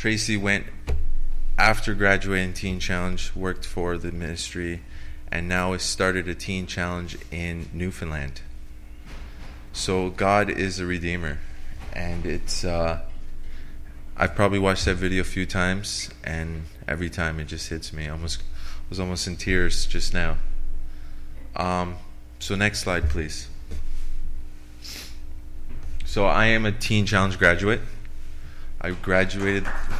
Tracy went after graduating Teen Challenge, worked for the ministry, and now has started a Teen Challenge in Newfoundland. So God is a redeemer, and it's I've probably watched that video a few times, and every time it just hits me. I was almost in tears just now. So next slide, please. So I am a Teen Challenge graduate. I graduated.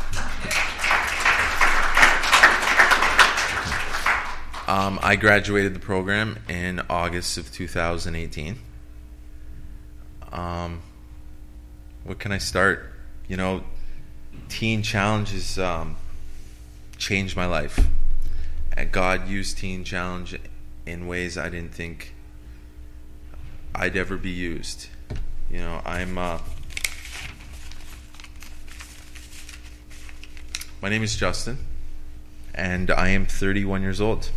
I graduated the program in August of 2018. What can I start? You know, Teen Challenge has changed my life. And God used Teen Challenge in ways I didn't think I'd ever be used. You know, my name is Justin, and I am 31 years old.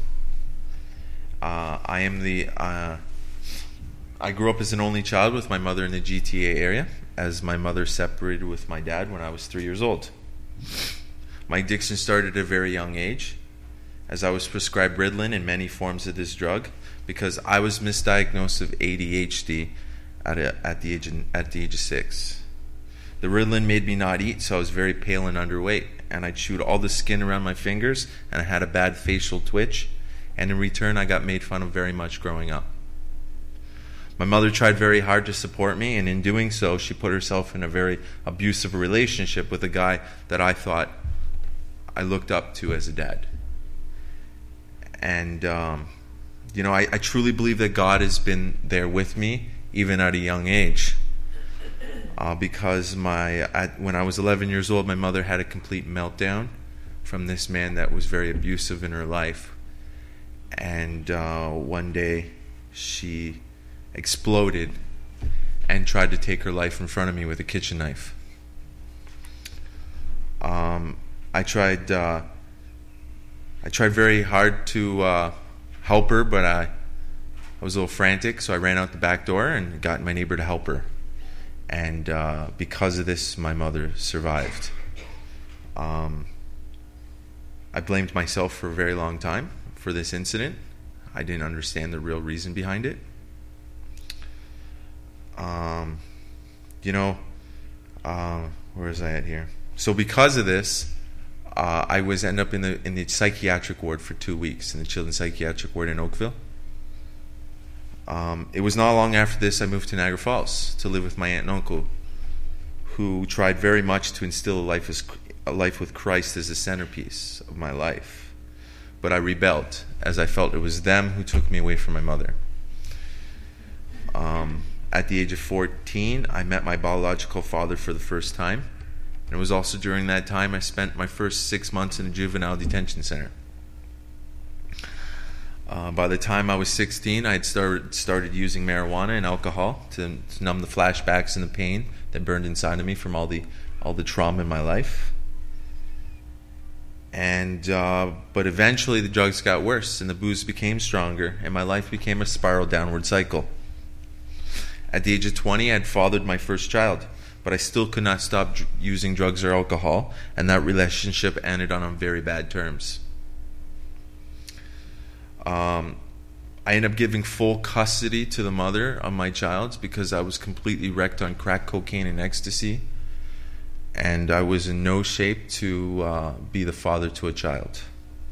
I grew up as an only child with my mother in the GTA area, as my mother separated with my dad when I was 3 years old. My addiction started at a very young age, as I was prescribed Ritalin and many forms of this drug because I was misdiagnosed of ADHD at the age of 6. The Ritalin made me not eat, so I was very pale and underweight, and I chewed all the skin around my fingers, and I had a bad facial twitch, and in return I got made fun of very much growing up. My mother tried very hard to support me, and in doing so, she put herself in a very abusive relationship with a guy that I thought I looked up to as a dad. And, you know, I truly believe that God has been there with me, even at a young age. Because when I was 11 years old, my mother had a complete meltdown from this man that was very abusive in her life. And one day, she exploded and tried to take her life in front of me with a kitchen knife. I tried very hard to help her, but I was a little frantic, so I ran out the back door and got my neighbor to help her. And because of this, my mother survived. I blamed myself for a very long time for this incident. I didn't understand the real reason behind it. Where was I at here? So because of this, I ended up in the psychiatric ward for 2 weeks, in the children's psychiatric ward in Oakville. It was not long after this I moved to Niagara Falls to live with my aunt and uncle, who tried very much to instill a life with Christ as the centerpiece of my life. But I rebelled, as I felt it was them who took me away from my mother. At the age of 14, I met my biological father for the first time. And it was also during that time I spent my first 6 months in a juvenile detention center. By the time I was 16, I had started using marijuana and alcohol to numb the flashbacks and the pain that burned inside of me from all the trauma in my life. And but eventually the drugs got worse, and the booze became stronger, and my life became a spiral downward cycle. At the age of 20, I had fathered my first child, but I still could not stop using drugs or alcohol, and that relationship ended on very bad terms. I ended up giving full custody to the mother of my child because I was completely wrecked on crack cocaine and ecstasy, and I was in no shape to be the father to a child.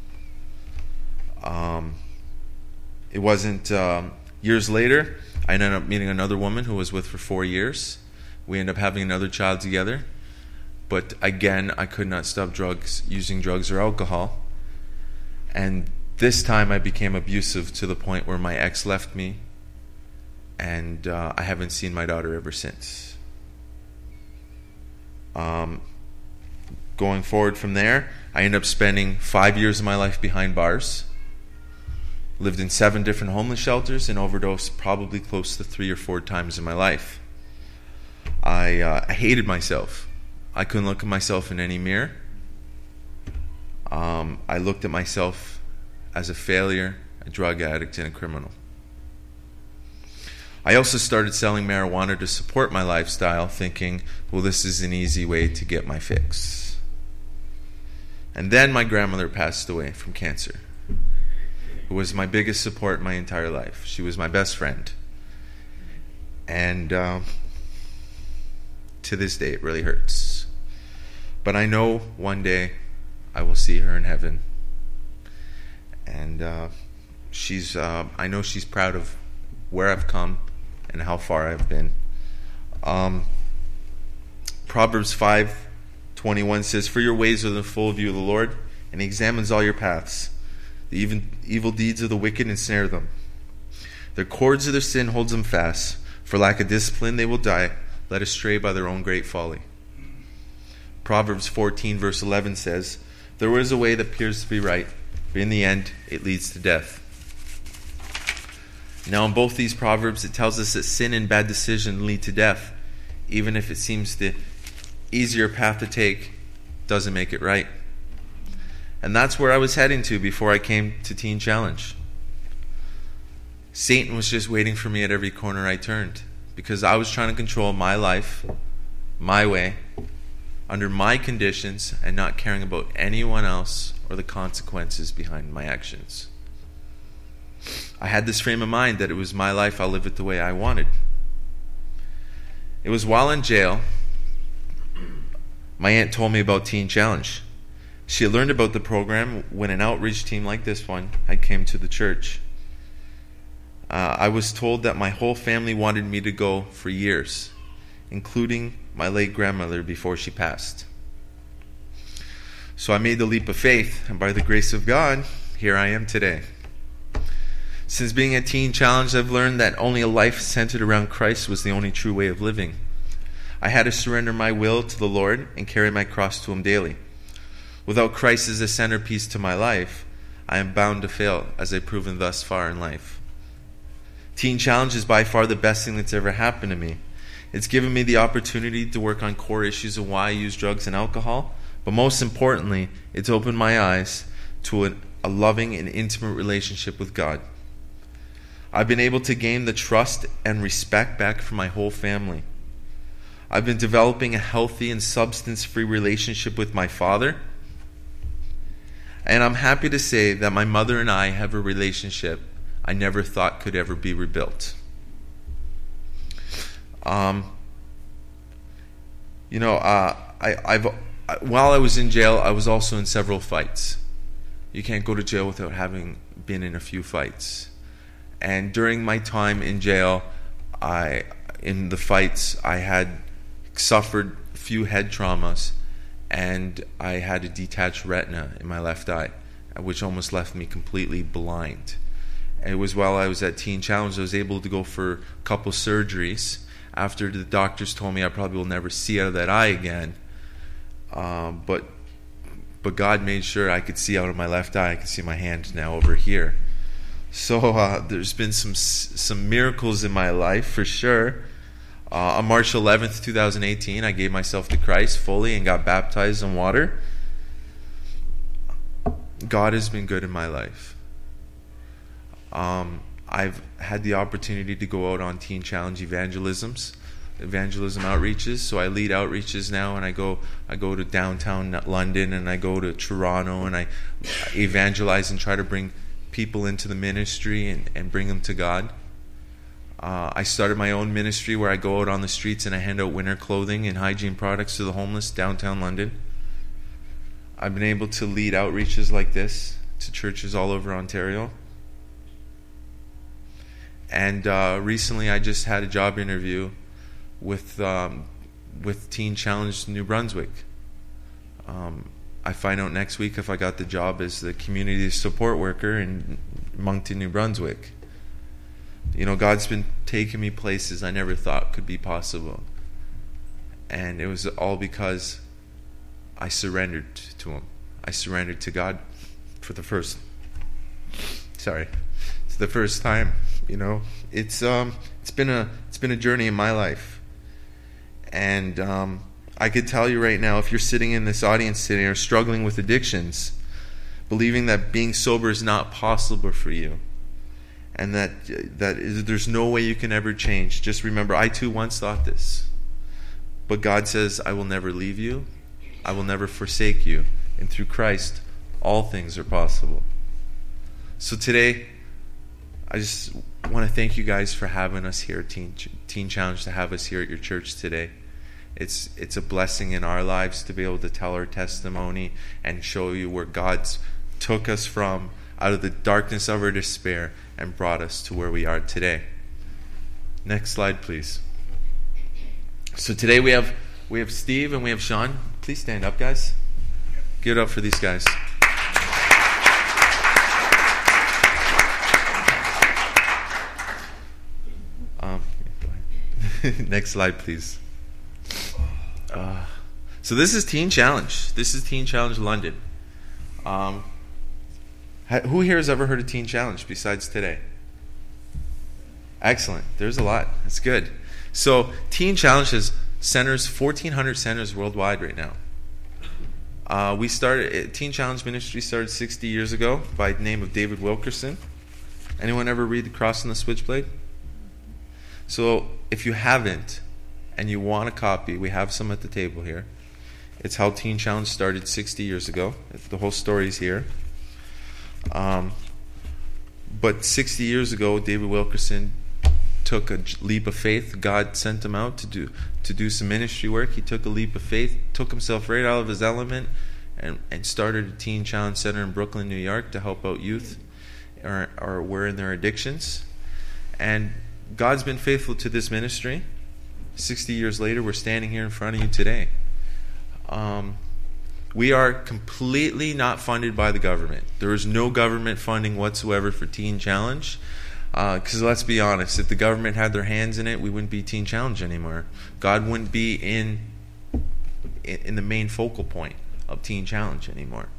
It wasn't years later, I ended up meeting another woman who I was with for 4 years. We ended up having another child together, but again, I could not stop using drugs or alcohol, and this time I became abusive to the point where my ex left me, and I haven't seen my daughter ever since. Going forward from there, I ended up spending 5 years of my life behind bars, lived in 7 different homeless shelters, and overdosed probably close to 3 or 4 times in my life. I hated myself. I couldn't look at myself in any mirror. I looked at myself as a failure, a drug addict, and a criminal. I also started selling marijuana to support my lifestyle, thinking, well, this is an easy way to get my fix. And then my grandmother passed away from cancer, who was my biggest support my entire life. She was my best friend. And to this day, it really hurts. But I know one day I will see her in heaven. And I know she's proud of where I've come and how far I've been. Proverbs 5:21 says, "For your ways are the full view of the Lord, and He examines all your paths. The evil deeds of the wicked ensnare them. The cords of their sin holds them fast. For lack of discipline they will die, led astray by their own great folly." Proverbs 14 verse 11 says, "There is a way that appears to be right, but in the end it leads to death." Now in both these proverbs it tells us that sin and bad decision lead to death, even if it seems the easier path to take doesn't make it right. And that's where I was heading to before I came to Teen Challenge. Satan was just waiting for me at every corner I turned, because I was trying to control my life, my way, under my conditions, and not caring about anyone else or the consequences behind my actions. I had this frame of mind that it was my life, I'll live it the way I wanted. It was while in jail, my aunt told me about Teen Challenge. She had learned about the program when an outreach team like this one had came to the church. I was told that my whole family wanted me to go for years, including my late grandmother before she passed. So I made the leap of faith, and by the grace of God, here I am today. Since being at Teen Challenge, I've learned that only a life centered around Christ was the only true way of living. I had to surrender my will to the Lord and carry my cross to Him daily. Without Christ as a centerpiece to my life, I am bound to fail, as I've proven thus far in life. Teen Challenge is by far the best thing that's ever happened to me. It's given me the opportunity to work on core issues of why I use drugs and alcohol, but most importantly, it's opened my eyes to a loving and intimate relationship with God. I've been able to gain the trust and respect back from my whole family. I've been developing a healthy and substance-free relationship with my father. And I'm happy to say that my mother and I have a relationship I never thought could ever be rebuilt. While I was in jail, I was also in several fights. You can't go to jail without having been in a few fights. And during my time in jail, in the fights, I had suffered a few head traumas, and I had a detached retina in my left eye, which almost left me completely blind. And it was while I was at Teen Challenge I was able to go for a couple surgeries after the doctors told me I probably will never see out of that eye again. But God made sure I could see out of my left eye. I could see my hand now over here. So there's been some miracles in my life for sure. On March 11th, 2018, I gave myself to Christ fully and got baptized in water. God has been good in my life. I've had the opportunity to go out on Teen Challenge evangelism outreaches. So I lead outreaches now, and I go to downtown London, and I go to Toronto, and I evangelize and try to bring people into the ministry and bring them to God. I started my own ministry where I go out on the streets and I hand out winter clothing and hygiene products to the homeless downtown London. I've been able to lead outreaches like this to churches all over Ontario. And recently I just had a job interview with Teen Challenge New Brunswick. I find out next week if I got the job as the community support worker in Moncton, New Brunswick. God's been taking me places I never thought could be possible. And it was all because I surrendered to Him. I surrendered to God for the first time. It's been a journey in my life. And I could tell you right now, if you're sitting in this audience today or struggling with addictions, believing that being sober is not possible for you, and that there's no way you can ever change, just remember, I too once thought this. But God says, I will never leave you. I will never forsake you. And through Christ, all things are possible. So today, I just want to thank you guys for having us here at Teen Challenge, to have us here at your church today. It's a blessing in our lives to be able to tell our testimony and show you where God's took us from out of the darkness of our despair and brought us to where we are today. Next slide, please. So today we have Steve and we have Sean. Please stand up, guys. Give it up for these guys. Next slide, please. So this is Teen Challenge. This is Teen Challenge London. Who here has ever heard of Teen Challenge besides today? Excellent. There's a lot. That's good. So Teen Challenge has 1,400 centers worldwide right now. Teen Challenge Ministry started 60 years ago by the name of David Wilkerson. Anyone ever read The Cross and the Switchblade? So if you haven't and you want a copy, we have some at the table here. It's how Teen Challenge started 60 years ago. The whole story is here. But 60 years ago, David Wilkerson took a leap of faith. God sent him out to do some ministry work. He took a leap of faith, took himself right out of his element, and started a Teen Challenge Center in Brooklyn, New York, to help out youth or were in their addictions. And God's been faithful to this ministry. 60 years later, we're standing here in front of you today. We are completely not funded by the government. There is no government funding whatsoever for Teen Challenge. Because let's be honest, if the government had their hands in it, we wouldn't be Teen Challenge anymore. God wouldn't be in the main focal point of Teen Challenge anymore.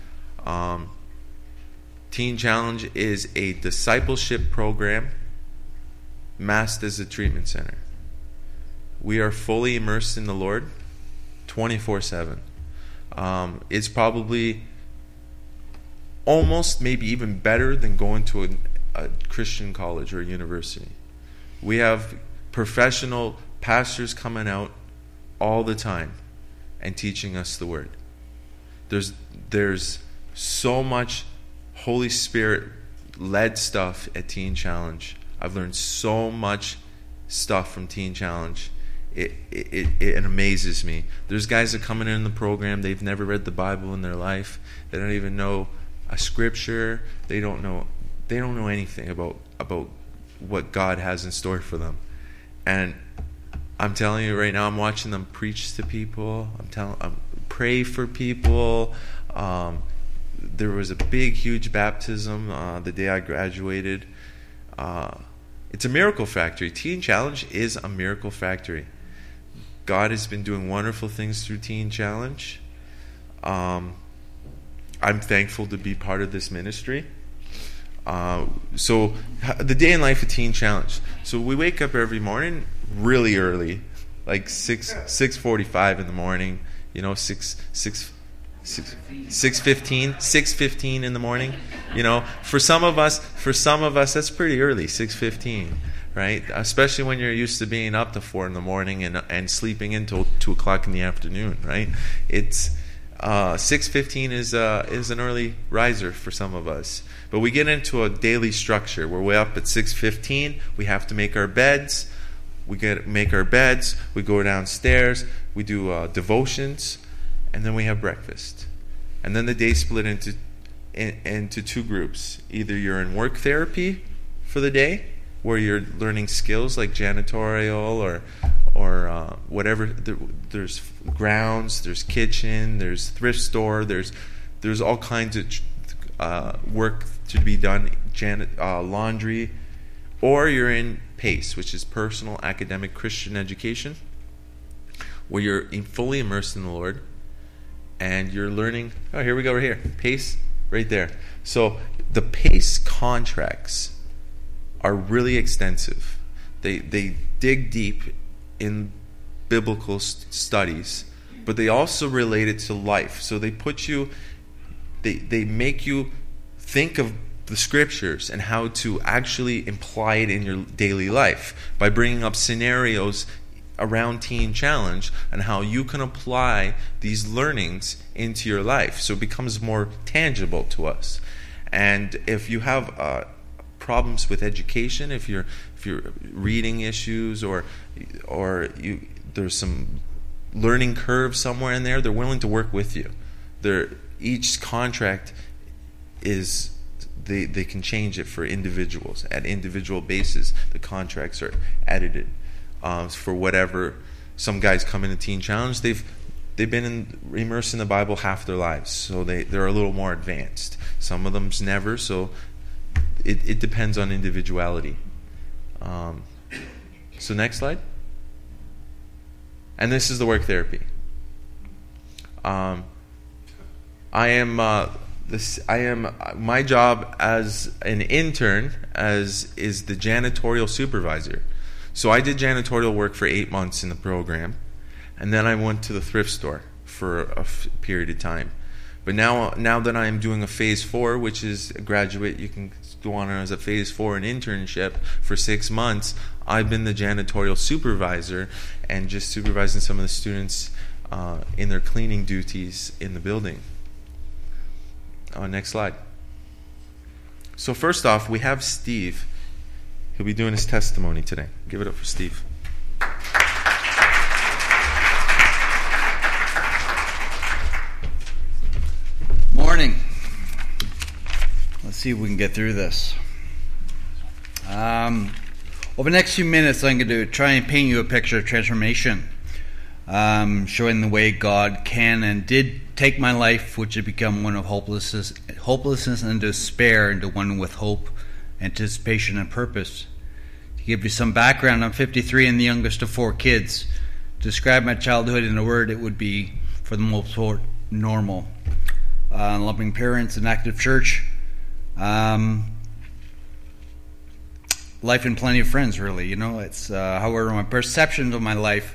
Teen Challenge is a discipleship program masked as a treatment center. We are fully immersed in the Lord 24/7. It's probably almost maybe even better than going to a Christian college or university. We have professional pastors coming out all the time and teaching us the Word. There's so much Holy Spirit led stuff at Teen Challenge. I've learned so much stuff from Teen Challenge. It amazes me. There's guys that coming in the program, they've never read the Bible in their life. They don't even know a scripture. They don't know anything about what God has in store for them. And I'm telling you right now, I'm watching them preach to people. Pray for people. There was a big, huge baptism the day I graduated. It's a miracle factory. Teen Challenge is a miracle factory. God has been doing wonderful things through Teen Challenge. I'm thankful to be part of this ministry. So the day in life of Teen Challenge. So we wake up every morning really early, like 6:45 in the morning. 6:15 in the morning. For some of us that's pretty early, 6:15, right? Especially when you're used to being up to 4 in the morning and sleeping until 2 o'clock in the afternoon, right? It's 6:15 is an early riser for some of us. But we get into a daily structure where we're up at 6:15. We have to make our beds. We make our beds. We go downstairs. We do devotions, and then we have breakfast. And then the day split into 2 groups. Either you're in work therapy for the day, where you're learning skills like janitorial or whatever. There's grounds, there's kitchen, there's thrift store, there's all kinds of work to be done, laundry. Or you're in PACE, which is Personal Academic Christian Education, where you're fully immersed in the Lord and you're learning. Oh, here we go, right here. PACE, right there. So the PACE contracts are really extensive. They dig deep in biblical studies, but they also relate it to life. So they make you think of the scriptures and how to actually imply it in your daily life by bringing up scenarios around Teen Challenge and how you can apply these learnings into your life, so it becomes more tangible to us. And if you have problems with education, if you're reading issues, or there's some learning curve somewhere in there, they're willing to work with you. Each contract is they can change it for individuals at individual basis. The contracts are edited for whatever. Some guys come into Teen Challenge, they've been immersed in the Bible half their lives, so they're a little more advanced. Some of them's never, so it depends on individuality. So next slide. And this is the work therapy. My job as an intern is the janitorial supervisor. So I did janitorial work for 8 months in the program, and then I went to the thrift store for a period of time. But now that I'm doing a phase 4, which is a graduate, you can go on as a phase 4, an internship for 6 months. I've been the janitorial supervisor and just supervising some of the students in their cleaning duties in the building. Next slide. So first off, we have Steve. He'll be doing his testimony today. Give it up for Steve. Morning. Let's see if we can get through this. Over the next few minutes, I'm going to try and paint you a picture of transformation, showing the way God can and did take my life, which had become one of hopelessness and despair, into one with hope, anticipation, and purpose. To give you some background, I'm 53 and the youngest of 4 kids. To describe my childhood in a word, it would be, for the most part, normal. Loving parents, an active church, life and plenty of friends, really. It's however, my perceptions of my life,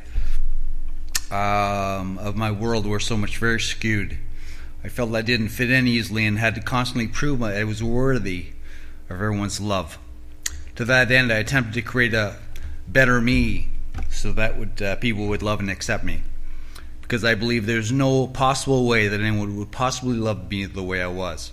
of my world, were so much very skewed. I felt I didn't fit in easily and had to constantly prove I was worthy of everyone's love. To that end, I attempted to create a better me, so that people would love and accept me, because I believe there's no possible way that anyone would possibly love me the way I was.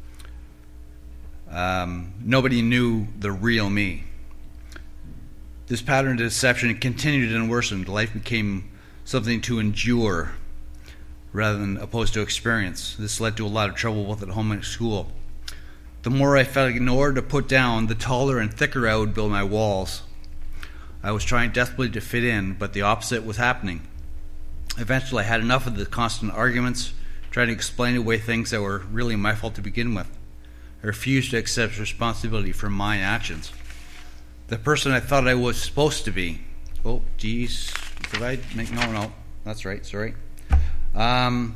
Nobody knew the real me. This pattern of deception continued and worsened. Life became something to endure rather than opposed to experience. This led to a lot of trouble both at home and at school. The more I felt ignored or put down, the taller and thicker I would build my walls. I was trying desperately to fit in, but the opposite was happening. Eventually, I had enough of the constant arguments, trying to explain away things that were really my fault to begin with. I refused to accept responsibility for my actions. The person I thought I was supposed to be. Oh, geez. Did I make... No. That's right. Sorry. I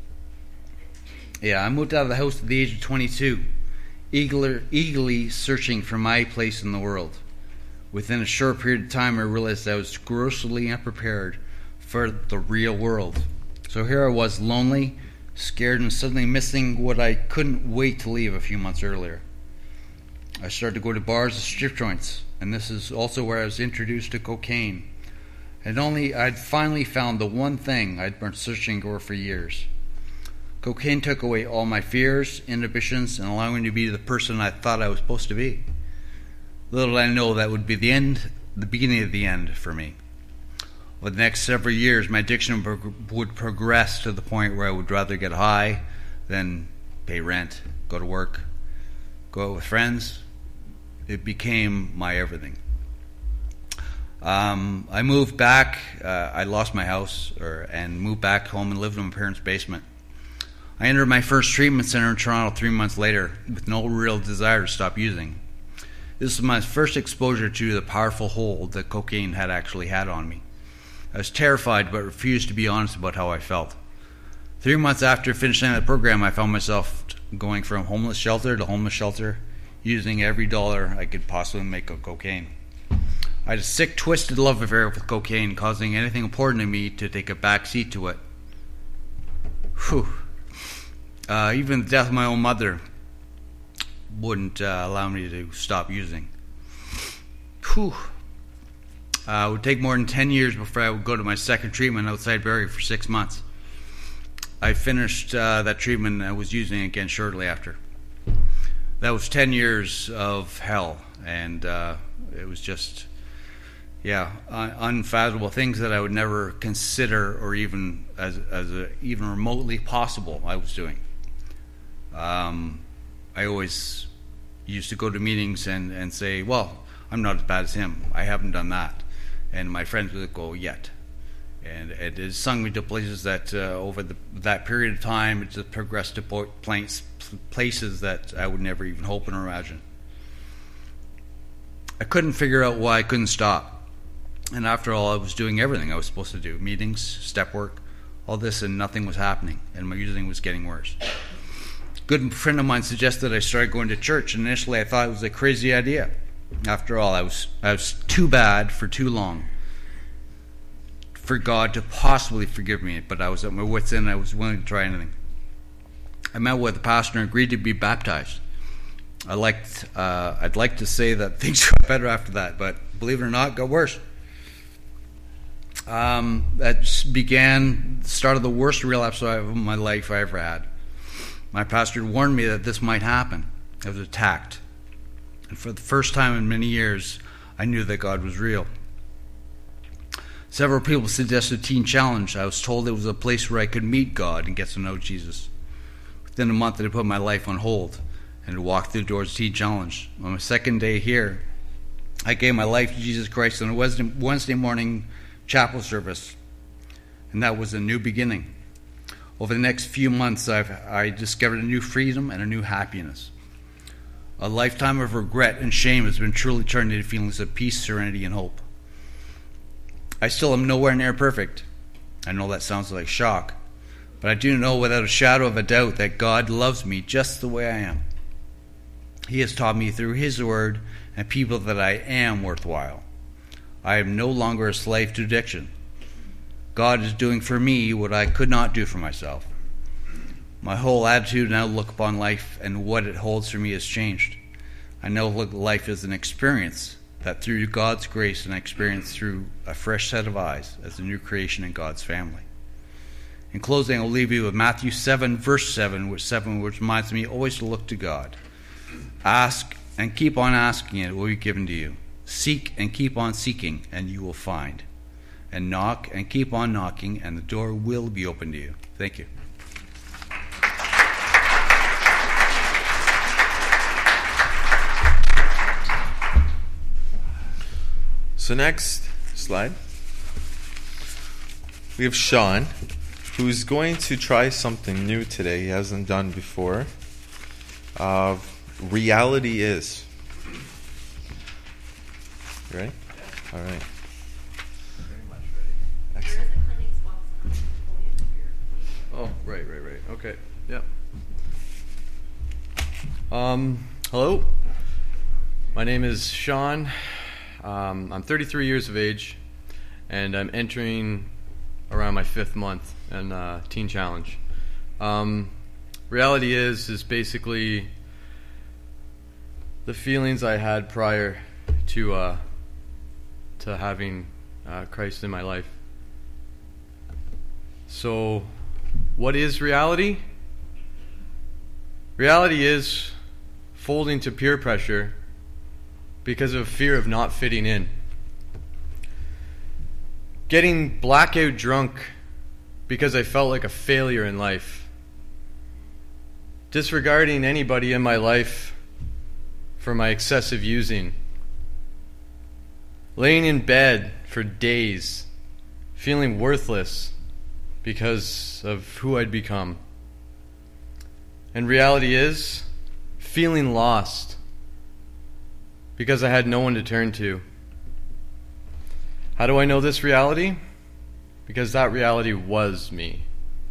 moved out of the house at the age of 22, eagerly searching for my place in the world. Within a short period of time, I realized I was grossly unprepared for the real world. So here I was, lonely, scared, and suddenly missing what I couldn't wait to leave a few months earlier. I started to go to bars and strip joints, and this is also where I was introduced to cocaine. I'd finally found the one thing I'd been searching for years. Cocaine took away all my fears, inhibitions, and allowed me to be the person I thought I was supposed to be. Little did I know that would be the beginning of the end for me. Over the next several years, my addiction would progress to the point where I would rather get high than pay rent, go to work, go out with friends. It became my everything. I moved back. I lost my house and moved back home and lived in my parents' basement. I entered my first treatment center in Toronto 3 months later with no real desire to stop using. This was my first exposure to the powerful hold that cocaine had actually had on me. I was terrified but refused to be honest about how I felt. 3 months after finishing that program, I found myself going from homeless shelter to homeless shelter, using every dollar I could possibly make of cocaine. I had a sick, twisted love affair with cocaine, causing anything important to me to take a back seat to it. Even the death of my own mother wouldn't allow me to stop using. It would take more than 10 years before I would go to my second treatment outside Barrie for 6 months. I finished that treatment and I was using it again shortly after. That was 10 years of hell, and it was just, unfathomable things that I would never consider or even as even remotely possible I was doing. I always used to go to meetings and say, well, I'm not as bad as him. I haven't done that. And my friends would go, yet. And it has sung me to places that over that period of time, it just progressed to places that I would never even hope and imagine. I couldn't figure out why I couldn't stop. And after all, I was doing everything I was supposed to do. Meetings, step work, all this, and nothing was happening. And my using was getting worse. A good friend of mine suggested I start going to church. And initially I thought it was a crazy idea. After all, I was too bad for too long for God to possibly forgive me, but I was at my wits' end. I was willing to try anything. I met with the pastor and agreed to be baptized. I'd like to say that things got better after that, but believe it or not, it got worse. That began the start of the worst relapse of my life I ever had. My pastor warned me that this might happen. I was attacked. And for the first time in many years, I knew that God was real. Several people suggested Teen Challenge. I was told it was a place where I could meet God and get to know Jesus. Within a month, I put my life on hold and walked through the doors of Teen Challenge. On my second day here, I gave my life to Jesus Christ on a Wednesday morning chapel service, and that was a new beginning. Over the next few months, I discovered a new freedom and a new happiness. A lifetime of regret and shame has been truly turned into feelings of peace, serenity, and hope. I still am nowhere near perfect. I know that sounds like shock, but I do know without a shadow of a doubt that God loves me just the way I am. He has taught me through His Word and people that I am worthwhile. I am no longer a slave to addiction. God is doing for me what I could not do for myself. My whole attitude and outlook upon life and what it holds for me has changed. I now look at life as an experience that through God's grace and experience through a fresh set of eyes as a new creation in God's family. In closing, I'll leave you with Matthew 7, verse 7, which reminds me always to look to God. Ask and keep on asking, and it will be given to you. Seek and keep on seeking, and you will find. And knock and keep on knocking, and the door will be open to you. Thank you. So next slide, we have Sean, who's going to try something new today he hasn't done before. Reality is. You ready? All right. Very much ready. Excellent. Oh, right. Okay, yep. Hello. My name is Sean. I'm 33 years of age, and I'm entering around my 5th month in Teen Challenge. Reality is basically the feelings I had prior to having Christ in my life. So, what is reality? Reality is folding to peer pressure because of fear of not fitting in. Getting blackout drunk because I felt like a failure in life. Disregarding anybody in my life for my excessive using. Laying in bed for days, feeling worthless because of who I'd become. And reality is feeling lost because I had no one to turn to. How do I know this reality? Because that reality was me.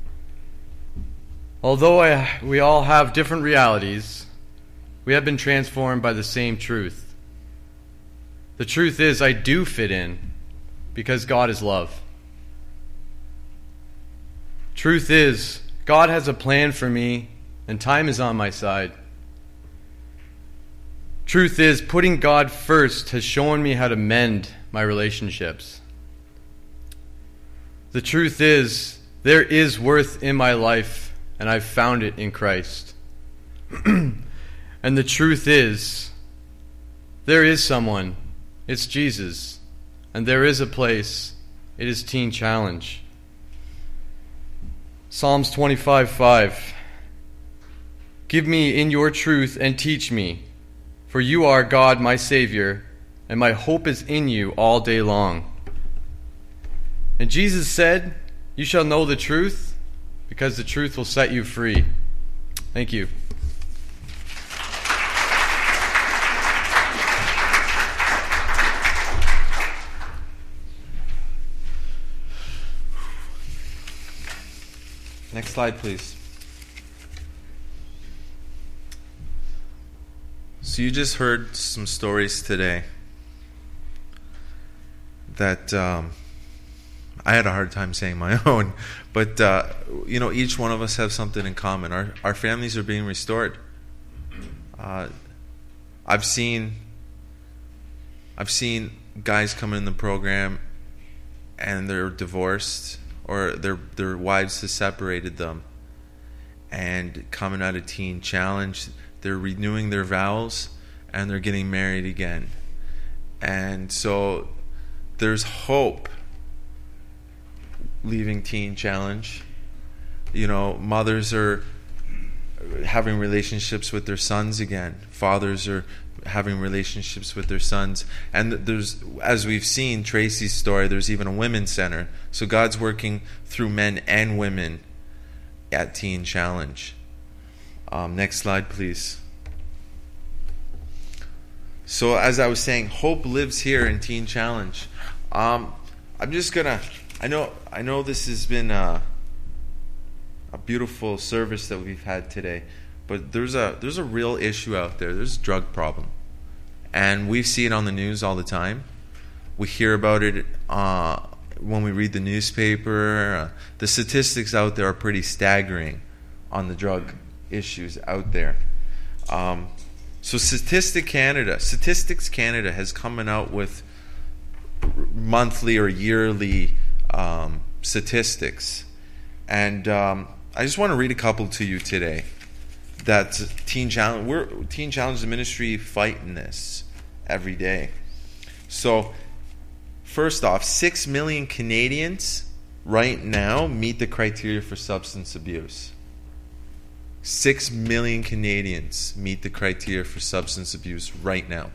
Although we all have different realities, we have been transformed by the same truth. The truth is, I do fit in because God is love. Truth is, God has a plan for me, and time is on my side. Truth is, putting God first has shown me how to mend my relationships. The truth is, there is worth in my life, and I've found it in Christ. And the truth is, there is someone. It's Jesus. And there is a place. It is Teen Challenge. Psalms 25:5. Give me in your truth and teach me, for you are God, my Savior, and my hope is in you all day long. And Jesus said, you shall know the truth, because the truth will set you free. Thank you. Next slide, please. So you just heard some stories today that I had a hard time saying my own, but each one of us have something in common. Our families are being restored. I've seen guys come in the program and they're divorced, or their wives have separated them, and coming out of Teen Challenge, they're renewing their vows and they're getting married again. And so there's hope leaving Teen Challenge. Mothers are having relationships with their sons again. Fathers are having relationships with their sons. And there's, as we've seen Tracy's story, there's even a women's center. So God's working through men and women at Teen Challenge. Next slide, please. So as I was saying, hope lives here in Teen Challenge. I'm just gonna, I know this has been a beautiful service that we've had today, but there's a real issue out there. There's a drug problem, and we see it on the news all the time. We hear about it when we read the newspaper. The statistics out there are pretty staggering on the drug issues out there. So Statistics Canada has coming out with monthly or yearly statistics, and I just want to read a couple to you today. That Teen Challenge, the ministry, fighting this every day. So first off, 6 million Canadians right now meet the criteria for substance abuse. 6 million Canadians meet the criteria for substance abuse right now.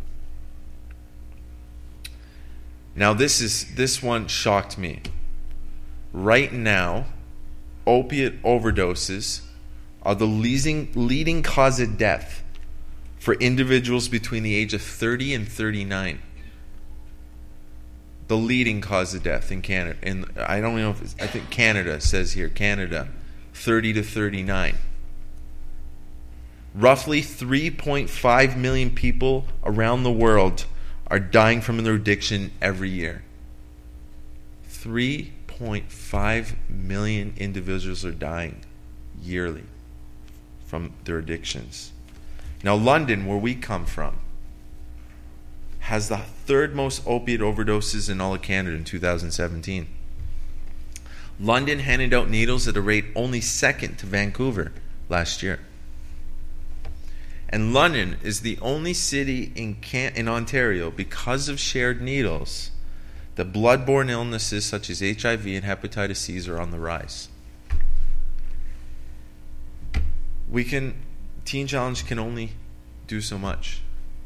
Now this one shocked me. Right now, opiate overdoses are the leading cause of death for individuals between the age of 30 and 39. The leading cause of death in Canada. And I don't know if I think Canada says here, Canada, 30 to 39. Roughly 3.5 million people around the world are dying from their addiction every year. 3.5 million individuals are dying yearly from their addictions. Now, London, where we come from, has the third most opiate overdoses in all of Canada in 2017. London handed out needles at a rate only second to Vancouver last year. And London is the only city in Ontario, because of shared needles, that blood-borne illnesses such as HIV and hepatitis C are on the rise. Teen Challenge can only do so much.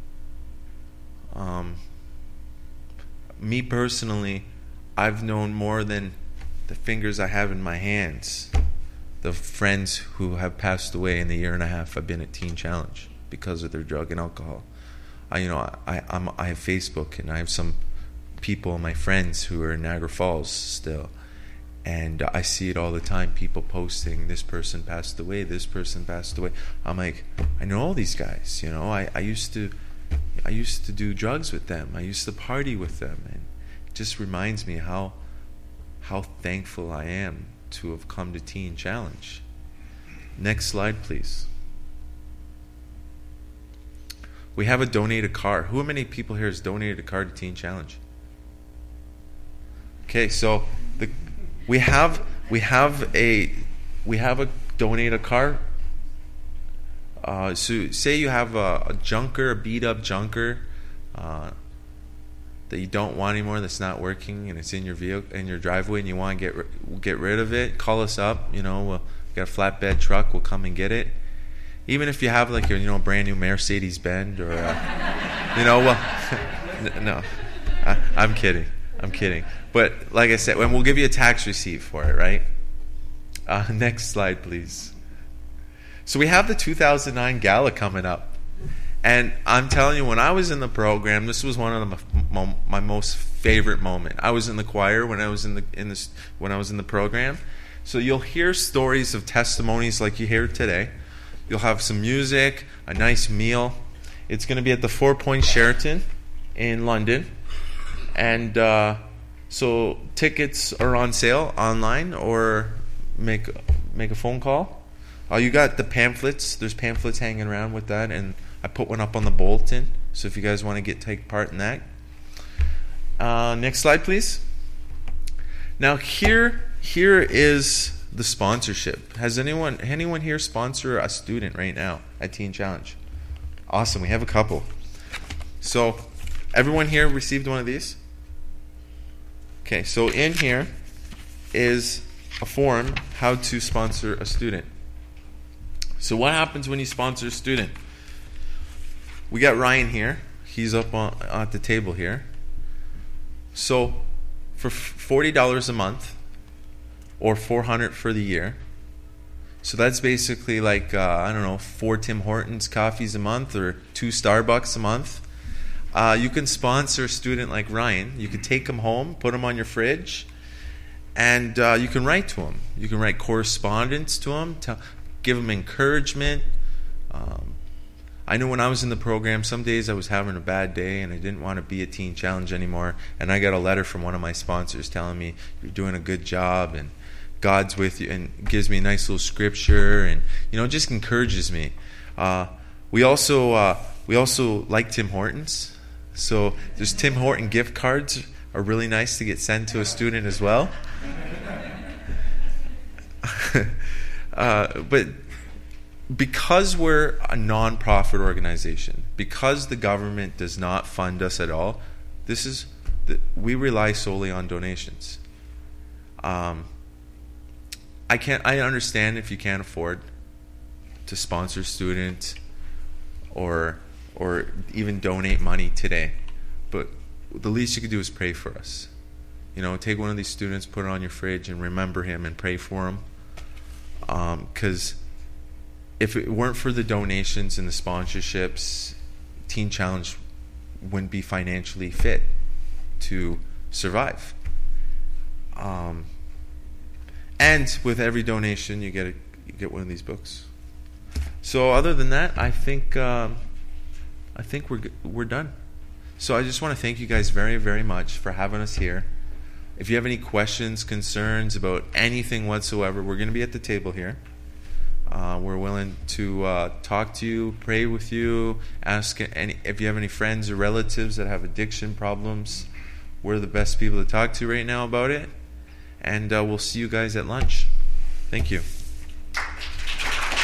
Me personally, I've known more than the fingers I have in my hands, the friends who have passed away in the year and a half I've been at Teen Challenge because of their drug and alcohol. I have Facebook, and I have some people, my friends, who are in Niagara Falls still, and I see it all the time. People posting, this person passed away, this person passed away. I'm like, I know all these guys. I used to do drugs with them. I used to party with them, and it just reminds me how thankful I am to have come to Teen Challenge. Next slide, please. We have a donate a car. Who many people here has donated a car to Teen Challenge? Okay, so we have a donate a car. So say you have a junker, a beat up junker that you don't want anymore, that's not working, and it's in your vehicle, in your driveway, and you want to get rid of it. Call us up. We'll got a flatbed truck. We'll come and get it. Even if you have like a brand new Mercedes Benz or no, I'm kidding. But like I said, when we'll give you a tax receipt for it, right? Next slide, please. So we have the 2009 Gala coming up, and I'm telling you, when I was in the program, this was one of my most favorite moment. I was in the choir when I was in the program, so you'll hear stories of testimonies like you hear today. You'll have some music, a nice meal. It's going to be at the 4 Points Sheraton in London, and so tickets are on sale online, or make a phone call. You got the pamphlets. There's pamphlets hanging around with that, and I put one up on the bulletin. So if you guys want to take part in that. Next slide, please. Now here is the sponsorship. Has anyone here sponsor a student right now at Teen Challenge? Awesome. We have a couple. So everyone here received one of these? Okay, so in here is a form how to sponsor a student. So what happens when you sponsor a student? We got Ryan here. He's up at the table here. So for $40 a month, or $400 for the year, so that's basically like 4 Tim Hortons coffees a month or 2 Starbucks a month. You can sponsor a student like Ryan. You can take him home, put him on your fridge, and you can write to him. You can write correspondence to him, give him encouragement. I know when I was in the program, some days I was having a bad day and I didn't want to be at Teen Challenge anymore, and I got a letter from one of my sponsors telling me, you're doing a good job and God's with you, and gives me a nice little scripture, and just encourages me. We also like Tim Hortons, so there's Tim Horton gift cards are really nice to get sent to a student as well. But because we're a non-profit organization, because the government does not fund us at all, we rely solely on donations. I understand if you can't afford to sponsor a student or even donate money today, but the least you could do is pray for us. Take one of these students, put it on your fridge, and remember him and pray for him. Because if it weren't for the donations and the sponsorships, Teen Challenge wouldn't be financially fit to survive. And with every donation, you get one of these books. So other than that, I think we're done. So I just want to thank you guys very, very much for having us here. If you have any questions, concerns about anything whatsoever, we're going to be at the table here. We're willing to talk to you, pray with you, ask if you have any friends or relatives that have addiction problems. We're the best people to talk to right now about it. And we'll see you guys at lunch. Thank you.